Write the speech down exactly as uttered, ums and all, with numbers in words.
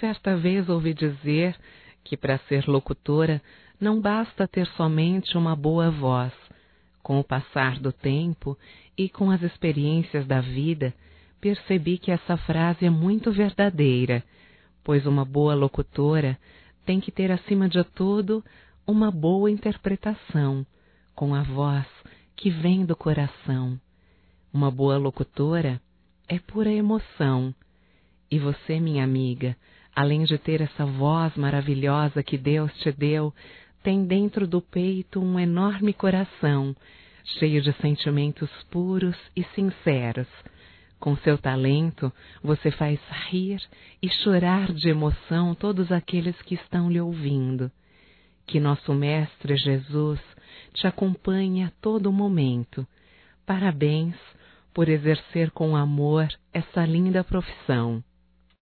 Certa vez ouvi dizer que para ser locutora não basta ter somente uma boa voz. Com o passar do tempo e com as experiências da vida, percebi que essa frase é muito verdadeira, pois uma boa locutora tem que ter, acima de tudo, uma boa interpretação, com a voz que vem do coração. Uma boa locutora é pura emoção. E você, minha amiga, além de ter essa voz maravilhosa que Deus te deu, tem dentro do peito um enorme coração, cheio de sentimentos puros e sinceros. Com seu talento, você faz rir e chorar de emoção todos aqueles que estão lhe ouvindo. Que nosso Mestre Jesus te acompanhe a todo momento. Parabéns por exercer com amor essa linda profissão.